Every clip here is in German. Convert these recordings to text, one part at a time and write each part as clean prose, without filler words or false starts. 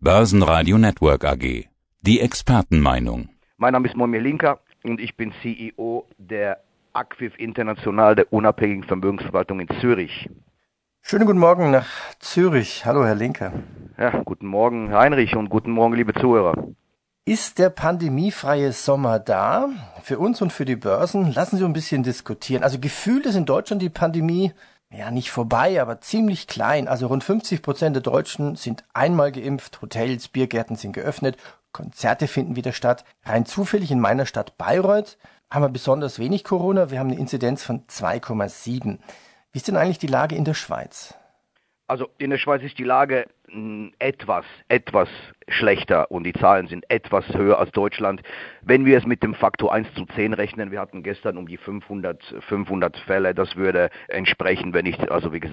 Börsenradio Network AG. Die Expertenmeinung. Mein Name ist Momir Linker und ich bin CEO der Acquif International, der unabhängigen Vermögensverwaltung in Zürich. Schönen guten Morgen nach Zürich. Hallo, Herr Linker. Ja, guten Morgen, Heinrich, und guten Morgen, liebe Zuhörer. Ist der pandemiefreie Sommer da? Für uns und für die Börsen? Lassen Sie uns ein bisschen diskutieren. Also gefühlt ist in Deutschland die Pandemie ja nicht vorbei, aber ziemlich klein. Also rund 50% der Deutschen sind einmal geimpft, Hotels, Biergärten sind geöffnet, Konzerte finden wieder statt. Rein zufällig in meiner Stadt Bayreuth haben wir besonders wenig Corona. Wir haben eine Inzidenz von 2,7. Wie ist denn eigentlich die Lage in der Schweiz? Also in der Schweiz ist die Lage etwas schlechter und die Zahlen sind etwas höher als Deutschland. Wenn wir es mit dem Faktor 1:10 rechnen, wir hatten gestern um die 500 Fälle, das würde entsprechen, wenn ich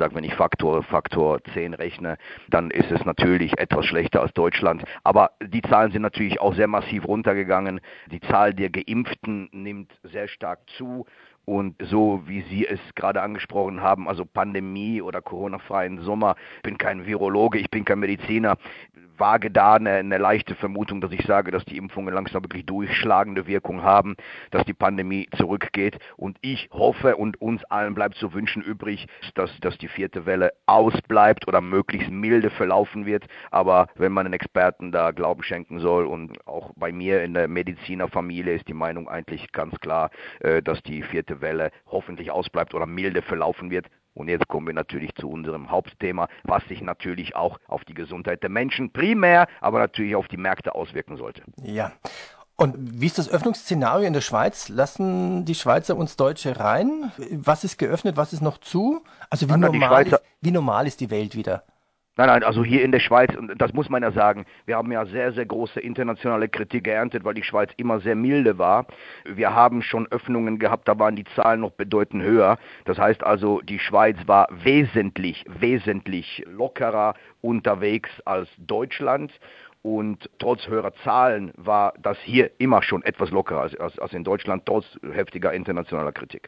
Faktor 10 rechne, dann ist es natürlich etwas schlechter als Deutschland. Aber die Zahlen sind natürlich auch sehr massiv runtergegangen. Die Zahl der Geimpften nimmt sehr stark zu. Und so wie Sie es gerade angesprochen haben, also Pandemie oder Corona-freien Sommer, ich bin kein Virologe, ich bin kein Mediziner, wage da eine leichte Vermutung, dass ich sage, dass die Impfungen langsam wirklich durchschlagende Wirkung haben, dass die Pandemie zurückgeht. Und ich hoffe, und uns allen bleibt zu wünschen übrig, dass die vierte Welle ausbleibt oder möglichst milde verlaufen wird. Aber wenn man den Experten da Glauben schenken soll, und auch bei mir in der Medizinerfamilie ist die Meinung eigentlich ganz klar, dass die vierte Welle hoffentlich ausbleibt oder milde verlaufen wird. Und jetzt kommen wir natürlich zu unserem Hauptthema, was sich natürlich auch auf die Gesundheit der Menschen primär, aber natürlich auf die Märkte auswirken sollte. Ja. Und wie ist das Öffnungsszenario in der Schweiz? Lassen die Schweizer uns Deutsche rein? Was ist geöffnet, was ist noch zu? Also wie normal ist die Welt wieder? Nein, also hier in der Schweiz, und das muss man ja sagen, wir haben ja sehr, sehr große internationale Kritik geerntet, weil die Schweiz immer sehr milde war. Wir haben schon Öffnungen gehabt, da waren die Zahlen noch bedeutend höher. Das heißt also, die Schweiz war wesentlich lockerer unterwegs als Deutschland. Und trotz höherer Zahlen war das hier immer schon etwas lockerer als in Deutschland, trotz heftiger internationaler Kritik.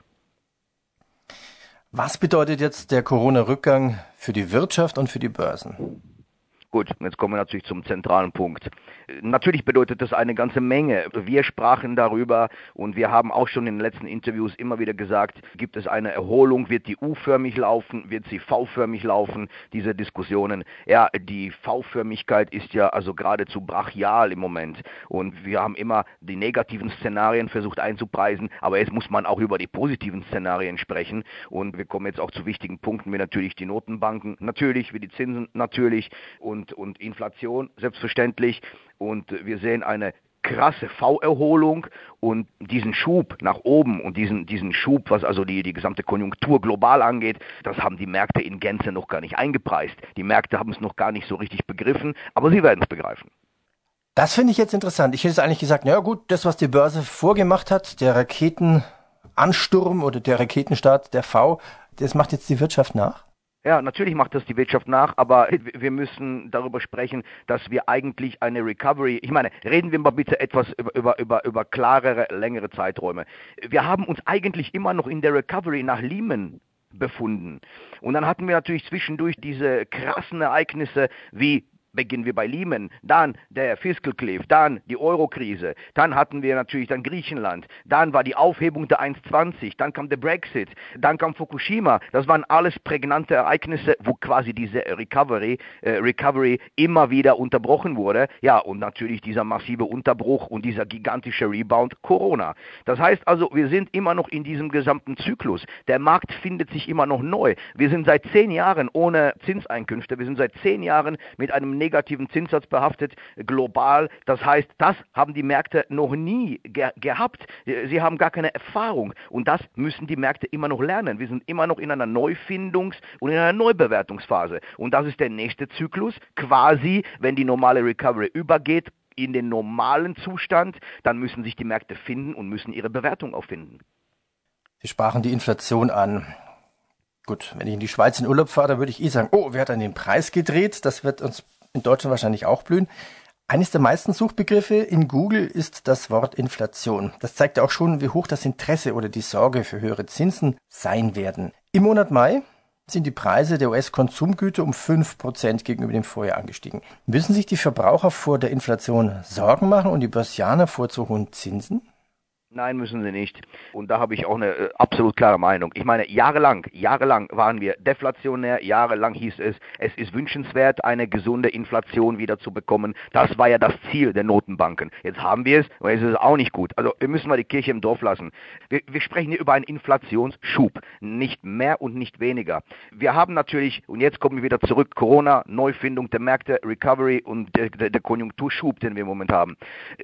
Was bedeutet jetzt der Corona-Rückgang für die Wirtschaft und für die Börsen? Gut, jetzt kommen wir natürlich zum zentralen Punkt. Natürlich bedeutet das eine ganze Menge. Wir sprachen darüber und wir haben auch schon in den letzten Interviews immer wieder gesagt, gibt es eine Erholung, wird die U-förmig laufen, wird sie V-förmig laufen, diese Diskussionen. Ja, die V-Förmigkeit ist ja also geradezu brachial im Moment und wir haben immer die negativen Szenarien versucht einzupreisen, aber jetzt muss man auch über die positiven Szenarien sprechen und wir kommen jetzt auch zu wichtigen Punkten, wie natürlich die Notenbanken, natürlich, wie die Zinsen, natürlich und Inflation, selbstverständlich. Und wir sehen eine krasse V-Erholung und diesen Schub nach oben und diesen Schub, was also die gesamte Konjunktur global angeht, das haben die Märkte in Gänze noch gar nicht eingepreist. Die Märkte haben es noch gar nicht so richtig begriffen, aber sie werden es begreifen. Das finde ich jetzt interessant. Ich hätte jetzt eigentlich gesagt, naja gut, das, was die Börse vorgemacht hat, der Raketenansturm oder der Raketenstart der V, das macht jetzt die Wirtschaft nach? Ja, natürlich macht das die Wirtschaft nach, aber wir müssen darüber sprechen, dass wir eigentlich eine Recovery, ich meine, reden wir mal bitte etwas über klarere, längere Zeiträume. Wir haben uns eigentlich immer noch in der Recovery nach Lehman befunden. Und dann hatten wir natürlich zwischendurch diese krassen Ereignisse wie beginnen wir bei Lehman, dann der Fiscal Cliff, dann die Euro-Krise, dann hatten wir natürlich dann Griechenland, dann war die Aufhebung der 1,20, dann kam der Brexit, dann kam Fukushima. Das waren alles prägnante Ereignisse, wo quasi diese Recovery immer wieder unterbrochen wurde. Ja, und natürlich dieser massive Unterbruch und dieser gigantische Rebound Corona. Das heißt also, wir sind immer noch in diesem gesamten Zyklus. Der Markt findet sich immer noch neu. Wir sind seit 10 Jahren ohne Zinseinkünfte, wir sind seit 10 Jahren mit einem negativen Zinssatz behaftet, global. Das heißt, das haben die Märkte noch nie gehabt. Sie haben gar keine Erfahrung. Und das müssen die Märkte immer noch lernen. Wir sind immer noch in einer Neufindungs- und in einer Neubewertungsphase. Und das ist der nächste Zyklus. Quasi, wenn die normale Recovery übergeht in den normalen Zustand, dann müssen sich die Märkte finden und müssen ihre Bewertung auffinden. Sie sprachen die Inflation an. Gut, wenn ich in die Schweiz in Urlaub fahre, dann würde ich sagen, wer hat an den Preis gedreht? Das wird uns in Deutschland wahrscheinlich auch blühen. Eines der meisten Suchbegriffe in Google ist das Wort Inflation. Das zeigt ja auch schon, wie hoch das Interesse oder die Sorge für höhere Zinsen sein werden. Im Monat Mai sind die Preise der US-Konsumgüter um 5% gegenüber dem Vorjahr angestiegen. Müssen sich die Verbraucher vor der Inflation Sorgen machen und die Börsianer vor zu hohen Zinsen? Nein, müssen sie nicht. Und da habe ich auch eine absolut klare Meinung. Ich meine, jahrelang waren wir deflationär, jahrelang hieß es ist wünschenswert, eine gesunde Inflation wieder zu bekommen. Das war ja das Ziel der Notenbanken. Jetzt haben wir es und jetzt ist es auch nicht gut. Also wir müssen mal die Kirche im Dorf lassen. Wir sprechen hier über einen Inflationsschub, nicht mehr und nicht weniger. Wir haben natürlich, und jetzt kommen wir wieder zurück, Corona, Neufindung der Märkte, Recovery und der Konjunkturschub, den wir im Moment haben.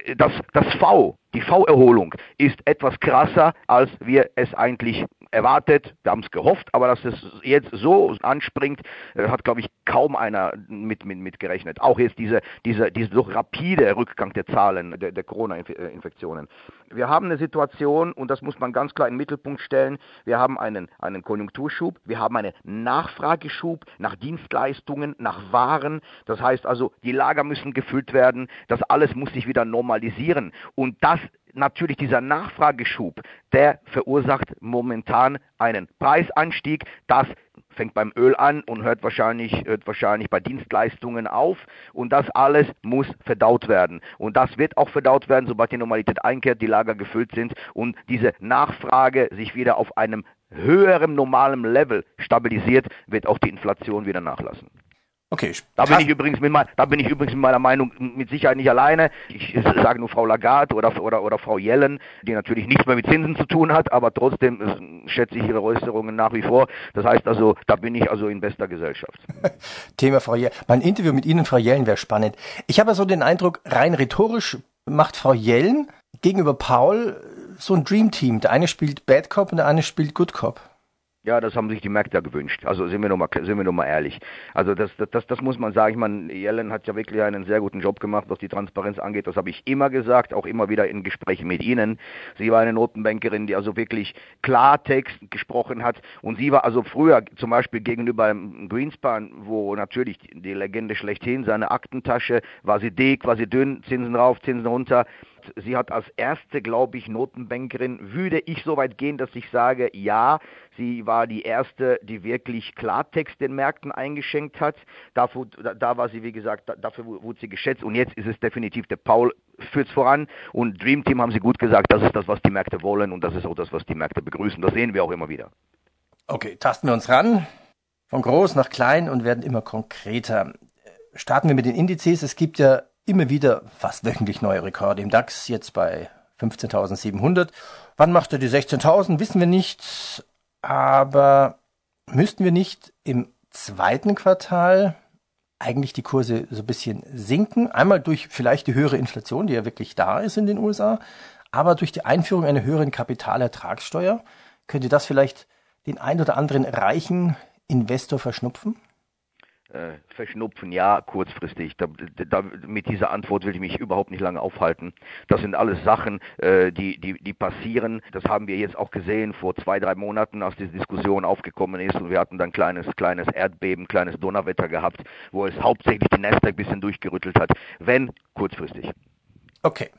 Die V-Erholung ist etwas krasser, als wir es eigentlich erwartet. Wir haben es gehofft, aber dass es jetzt so anspringt, hat, glaube ich, kaum einer mit gerechnet. Auch jetzt dieser so rapide Rückgang der Zahlen der Corona-Infektionen. Wir haben eine Situation, und das muss man ganz klar in den Mittelpunkt stellen, wir haben einen Konjunkturschub, wir haben einen Nachfrageschub nach Dienstleistungen, nach Waren. Das heißt also, die Lager müssen gefüllt werden, das alles muss sich wieder normalisieren. Und das natürlich dieser Nachfrageschub, der verursacht momentan einen Preisanstieg. Das fängt beim Öl an und hört wahrscheinlich bei Dienstleistungen auf. Und das alles muss verdaut werden. Und das wird auch verdaut werden, sobald die Normalität einkehrt, die Lager gefüllt sind und diese Nachfrage sich wieder auf einem höheren normalen Level stabilisiert, wird auch die Inflation wieder nachlassen. Okay. Da bin ich übrigens mit meiner Meinung mit Sicherheit nicht alleine. Ich sage nur Frau Lagarde oder Frau Yellen, die natürlich nichts mehr mit Zinsen zu tun hat, aber trotzdem schätze ich ihre Äußerungen nach wie vor. Das heißt also, da bin ich also in bester Gesellschaft. Thema Frau Yellen. Mein Interview mit Ihnen, Frau Yellen, wäre spannend. Ich habe so den Eindruck, rein rhetorisch macht Frau Yellen gegenüber Paul so ein Dream Team. Der eine spielt Bad Cop und der eine spielt Good Cop. Ja, das haben sich die Märkte ja gewünscht. Also sind wir noch mal ehrlich. Also das muss man sagen. Ich meine, Yellen hat ja wirklich einen sehr guten Job gemacht, was die Transparenz angeht. Das habe ich immer gesagt, auch immer wieder in Gesprächen mit Ihnen. Sie war eine Notenbankerin, die also wirklich Klartext gesprochen hat. Und sie war also früher zum Beispiel gegenüber Greenspan, wo natürlich die Legende schlechthin, seine Aktentasche, war sie dick, war sie dünn, Zinsen rauf, Zinsen runter. Sie hat als erste, glaube ich, Notenbankerin, würde ich so weit gehen, dass ich sage, ja, sie war die erste, die wirklich Klartext den Märkten eingeschenkt hat. Da war sie, wie gesagt, dafür wurde sie geschätzt. Und jetzt ist es definitiv, der Paul führt es voran. Und Dream Team haben sie gut gesagt, das ist das, was die Märkte wollen. Und das ist auch das, was die Märkte begrüßen. Das sehen wir auch immer wieder. Okay, tasten wir uns ran, von groß nach klein und werden immer konkreter. Starten wir mit den Indizes. Es gibt ja immer wieder fast wöchentlich neue Rekorde. Im DAX jetzt bei 15.700. Wann macht er die 16.000? Wissen wir nicht. Aber müssten wir nicht im zweiten Quartal eigentlich die Kurse so ein bisschen sinken? Einmal durch vielleicht die höhere Inflation, die ja wirklich da ist in den USA, aber durch die Einführung einer höheren Kapitalertragssteuer. Könnte das vielleicht den ein oder anderen reichen Investor verschnupfen? Verschnupfen, ja, kurzfristig. Mit dieser Antwort will ich mich überhaupt nicht lange aufhalten. Das sind alles Sachen, die passieren. Das haben wir jetzt auch gesehen vor 2-3 Monaten, als diese Diskussion aufgekommen ist und wir hatten dann kleines Erdbeben, kleines Donnerwetter gehabt, wo es hauptsächlich die Nasdaq ein bisschen durchgerüttelt hat. Wenn, kurzfristig. Okay.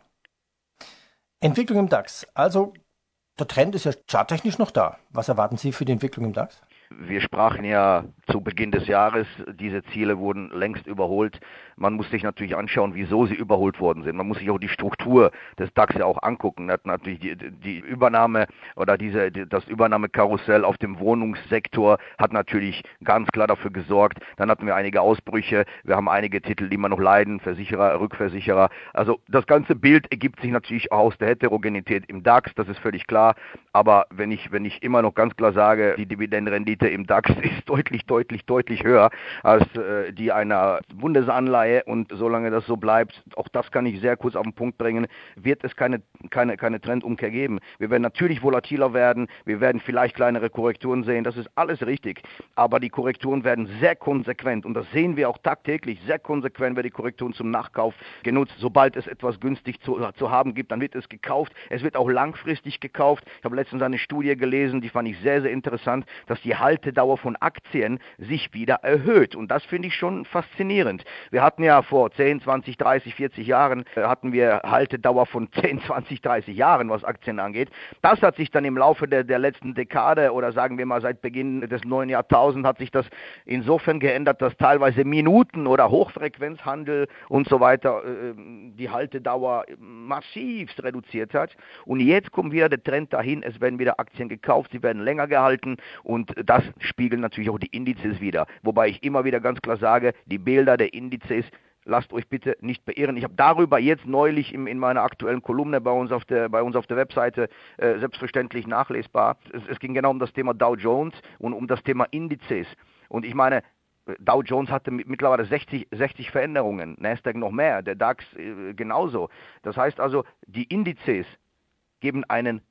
Entwicklung im DAX. Also, der Trend ist ja charttechnisch noch da. Was erwarten Sie für die Entwicklung im DAX? Wir sprachen ja zu Beginn des Jahres, diese Ziele wurden längst überholt. Man muss sich natürlich anschauen, wieso sie überholt worden sind. Man muss sich auch die Struktur des DAX ja auch angucken. Da hat natürlich die Übernahme oder das Übernahmekarussell auf dem Wohnungssektor hat natürlich ganz klar dafür gesorgt. Dann hatten wir einige Ausbrüche. Wir haben einige Titel, die immer noch leiden, Versicherer, Rückversicherer. Also das ganze Bild ergibt sich natürlich aus der Heterogenität im DAX, das ist völlig klar. Aber wenn ich immer noch ganz klar sage, die Dividendenrendite im DAX ist deutlich höher als die einer Bundesanleihe, und solange das so bleibt, auch das kann ich sehr kurz auf den Punkt bringen, wird es keine Trendumkehr geben. Wir werden natürlich volatiler werden, wir werden vielleicht kleinere Korrekturen sehen, das ist alles richtig, aber die Korrekturen werden sehr konsequent, und das sehen wir auch tagtäglich, sehr konsequent werden die Korrekturen zum Nachkauf genutzt. Sobald es etwas günstig zu haben gibt, dann wird es gekauft. Es wird auch langfristig gekauft. Ich habe letztens eine Studie gelesen, die fand ich sehr, sehr interessant, dass die Haltedauer von Aktien sich wieder erhöht. Und das finde ich schon faszinierend. Wir hatten ja vor 10, 20, 30, 40 Jahren, hatten wir Haltedauer von 10, 20, 30 Jahren, was Aktien angeht. Das hat sich dann im Laufe der letzten Dekade oder sagen wir mal seit Beginn des neuen Jahrtausends hat sich das insofern geändert, dass teilweise Minuten- oder Hochfrequenzhandel und so weiter die Haltedauer massivst reduziert hat. Und jetzt kommt wieder der Trend dahin, es werden wieder Aktien gekauft, sie werden länger gehalten und das spiegeln natürlich auch die Indizes wieder. Wobei ich immer wieder ganz klar sage, die Bilder der Indizes, lasst euch bitte nicht beirren. Ich habe darüber jetzt neulich in meiner aktuellen Kolumne bei uns auf der Webseite selbstverständlich nachlesbar. Es ging genau um das Thema Dow Jones und um das Thema Indizes. Und ich meine, Dow Jones hatte mittlerweile 60 Veränderungen, Nasdaq noch mehr, der DAX genauso. Das heißt also, die Indizes geben ein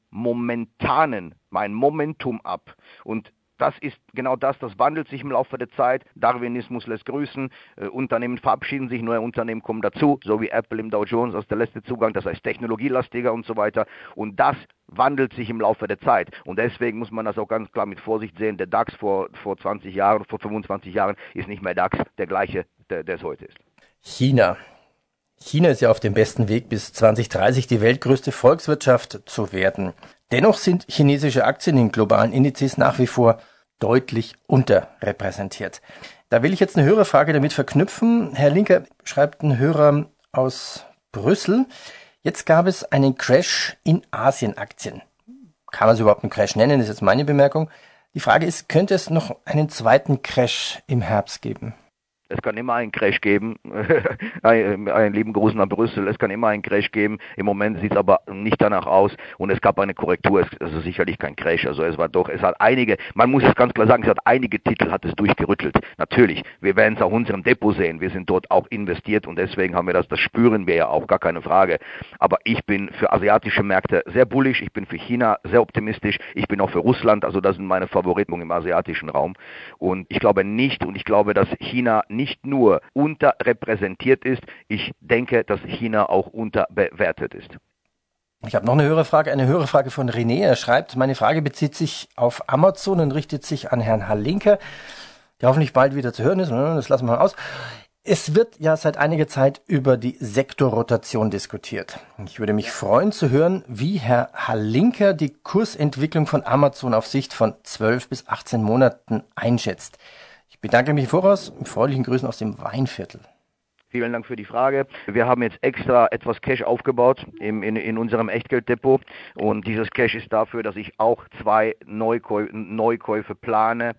Momentum ab. Und das ist genau das wandelt sich im Laufe der Zeit. Darwinismus lässt grüßen, Unternehmen verabschieden sich, neue Unternehmen kommen dazu, so wie Apple im Dow Jones als der letzte Zugang, das heißt technologielastiger und so weiter. Und das wandelt sich im Laufe der Zeit. Und deswegen muss man das auch ganz klar mit Vorsicht sehen. Der DAX vor 20 Jahren, vor 25 Jahren ist nicht mehr DAX, der gleiche, der es heute ist. China. China ist ja auf dem besten Weg, bis 2030 die weltgrößte Volkswirtschaft zu werden. Dennoch sind chinesische Aktien in globalen Indizes nach wie vor deutlich unterrepräsentiert. Da will ich jetzt eine Hörerfrage damit verknüpfen. Herr Linker, schreibt ein Hörer aus Brüssel. Jetzt gab es einen Crash in Asienaktien. Kann man es überhaupt einen Crash nennen? Das ist jetzt meine Bemerkung. Die Frage ist, könnte es noch einen zweiten Crash im Herbst geben? Es kann immer einen Crash geben, einen lieben Gruß nach Brüssel, es kann immer einen Crash geben, im Moment sieht es aber nicht danach aus und es gab eine Korrektur, also sicherlich kein Crash, also es hat einige, man muss es ganz klar sagen, es hat einige Titel, hat es durchgerüttelt, natürlich, wir werden es auch unserem Depot sehen, wir sind dort auch investiert und deswegen haben wir das spüren wir ja auch, gar keine Frage, aber ich bin für asiatische Märkte sehr bullish, ich bin für China sehr optimistisch, ich bin auch für Russland, also das sind meine Favoriten im asiatischen Raum und ich glaube, dass China nicht nur unterrepräsentiert ist, ich denke, dass China auch unterbewertet ist. Ich habe noch eine Hörerfrage von René. Er schreibt, meine Frage bezieht sich auf Amazon und richtet sich an Herrn Halinker, der hoffentlich bald wieder zu hören ist. Das lassen wir mal aus. Es wird ja seit einiger Zeit über die Sektorrotation diskutiert. Ich würde mich freuen zu hören, wie Herr Halinker die Kursentwicklung von Amazon auf Sicht von 12 bis 18 Monaten einschätzt. Ich bedanke mich im Voraus, mit freundlichen Grüßen aus dem Weinviertel. Vielen Dank für die Frage. Wir haben jetzt extra etwas Cash aufgebaut in unserem Echtgelddepot und dieses Cash ist dafür, dass ich auch 2 Neukäufe plane.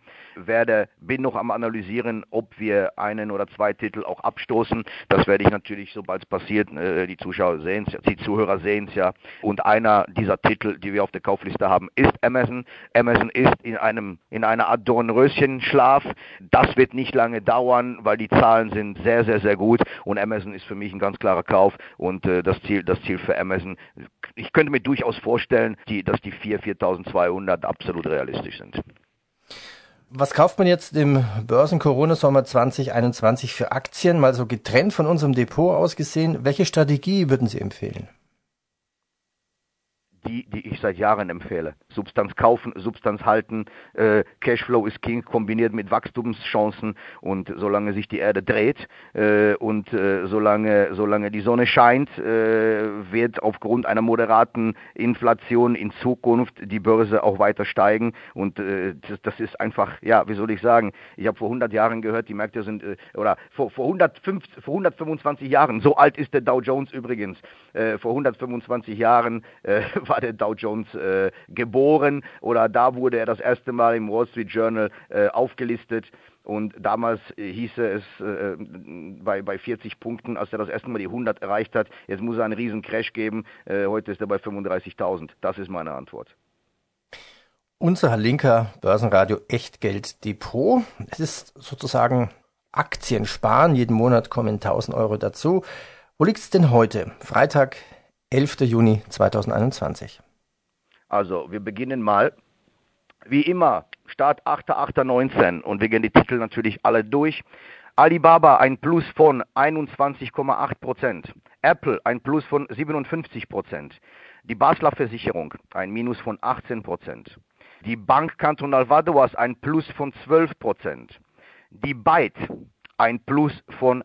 Bin noch am analysieren, ob wir 1 oder 2 Titel auch abstoßen. Das werde ich natürlich, sobald es passiert, die Zuhörer sehen es ja. Und einer dieser Titel, die wir auf der Kaufliste haben, ist Amazon. Amazon ist in einer Art Dornröschenschlaf. Das wird nicht lange dauern, weil die Zahlen sind sehr, sehr, sehr gut. Und Amazon ist für mich ein ganz klarer Kauf und das Ziel für Amazon, ich könnte mir durchaus vorstellen, dass die 4.200 absolut realistisch sind. Was kauft man jetzt im Börsen-Corona-Sommer 2021 für Aktien? Mal so getrennt von unserem Depot aus gesehen. Welche Strategie würden Sie empfehlen? Die ich seit Jahren empfehle. Substanz kaufen, Substanz halten, Cashflow ist King, kombiniert mit Wachstumschancen und solange sich die Erde dreht und solange die Sonne scheint, wird aufgrund einer moderaten Inflation in Zukunft die Börse auch weiter steigen und das ist einfach, ja, wie soll ich sagen, ich habe vor 100 Jahren gehört, die Märkte sind, oder vor 125 Jahren, so alt ist der Dow Jones übrigens, vor 125 Jahren war der Dow Jones geboren oder da wurde er das erste Mal im Wall Street Journal aufgelistet und damals hieß es bei 40 Punkten, als er das erste Mal die 100 erreicht hat, jetzt muss er einen riesen Crash geben, heute ist er bei 35.000. Das ist meine Antwort. Unser Linker Börsenradio Echtgeld Depot. Es ist sozusagen Aktien sparen, jeden Monat kommen 1.000 Euro dazu. Wo liegt es denn heute? Freitag, 11. Juni 2021. Also, wir beginnen mal, wie immer, Start 8.8.19 und wir gehen die Titel natürlich alle durch. Alibaba ein Plus von 21,8%, Apple ein Plus von 57%, Die Basler Versicherung, ein Minus von 18%. Die Bank Cantonal Vadoas, ein Plus von 12%. Die Byte, ein Plus von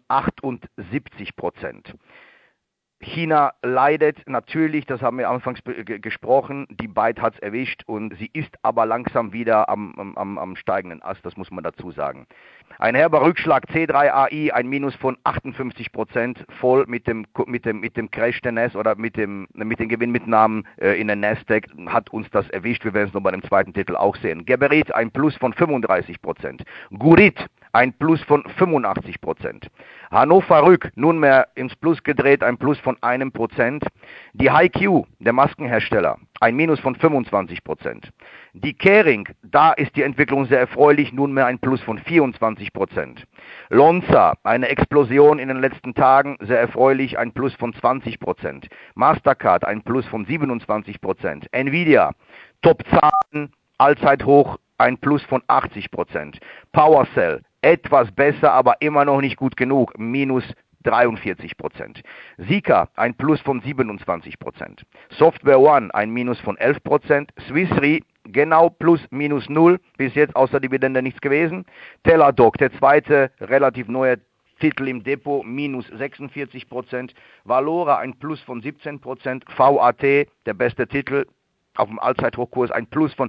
78%. China leidet natürlich, das haben wir anfangs gesprochen, die Byte hat es erwischt und sie ist aber langsam wieder am steigenden Ast, das muss man dazu sagen. Ein herber Rückschlag, C3AI, ein Minus von 58%, voll mit dem Crash der NAS oder mit den Gewinnmitnahmen in der Nasdaq hat uns das erwischt, wir werden es noch bei dem zweiten Titel auch sehen. Geberit, ein Plus von 35%. Gurit, ein Plus von 85%. Hannover Rück, nunmehr ins Plus gedreht, ein Plus von 1%. Die HiQ, der Maskenhersteller, ein Minus von 25%. Die Kering, da ist die Entwicklung sehr erfreulich, nunmehr ein Plus von 24%. Lonza, eine Explosion in den letzten Tagen, sehr erfreulich, ein Plus von 20%. Mastercard, ein Plus von 27%. Nvidia, Top-Zahlen, Allzeithoch, ein Plus von 80%. PowerCell, etwas besser, aber immer noch nicht gut genug, minus 43%. Sika, ein Plus von 27%. Software One, ein Minus von 11%. Swiss Re, genau plus minus 0, bis jetzt außer Dividende nichts gewesen. Teladoc, der zweite relativ neue Titel im Depot, minus 46%. Valora, ein Plus von 17%. VAT, der beste Titel, auf dem Allzeithochkurs ein Plus von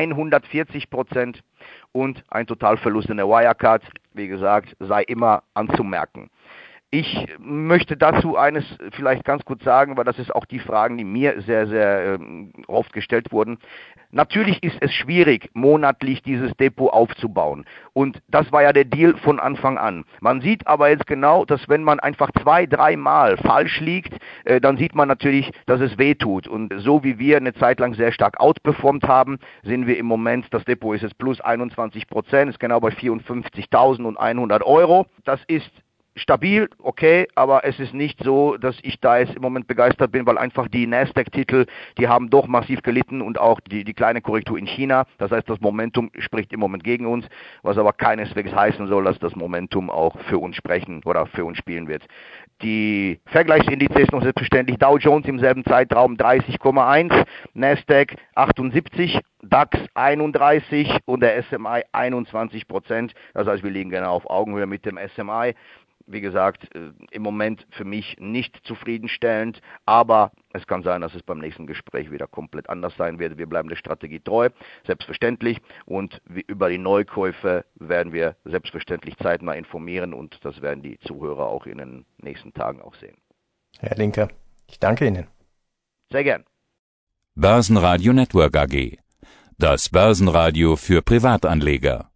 140% und ein Totalverlust in der Wirecard, wie gesagt, sei immer anzumerken. Ich möchte dazu eines vielleicht ganz kurz sagen, weil das ist auch die Fragen, die mir sehr, sehr oft gestellt wurden. Natürlich ist es schwierig, monatlich dieses Depot aufzubauen. Und das war ja der Deal von Anfang an. Man sieht aber jetzt genau, dass wenn man einfach 2-3 Mal falsch liegt, dann sieht man natürlich, dass es weh tut. Und so wie wir eine Zeit lang sehr stark outperformt haben, sind wir im Moment, das Depot ist jetzt plus 21%, ist genau bei 54.100 Euro. Das ist stabil, okay, aber es ist nicht so, dass ich da jetzt im Moment begeistert bin, weil einfach die Nasdaq-Titel, die haben doch massiv gelitten und auch die kleine Korrektur in China. Das heißt, das Momentum spricht im Moment gegen uns, was aber keineswegs heißen soll, dass das Momentum auch für uns sprechen oder für uns spielen wird. Die Vergleichsindizes noch selbstverständlich, Dow Jones im selben Zeitraum 30,1, Nasdaq 78, DAX 31 und der SMI 21%. Das heißt, wir liegen genau auf Augenhöhe mit dem SMI. Wie gesagt, im Moment für mich nicht zufriedenstellend, aber es kann sein, dass es beim nächsten Gespräch wieder komplett anders sein wird. Wir bleiben der Strategie treu, selbstverständlich, und über die Neukäufe werden wir selbstverständlich zeitnah informieren und das werden die Zuhörer auch in den nächsten Tagen auch sehen. Herr Linke, ich danke Ihnen. Sehr gern. Börsenradio Network AG. Das Börsenradio für Privatanleger.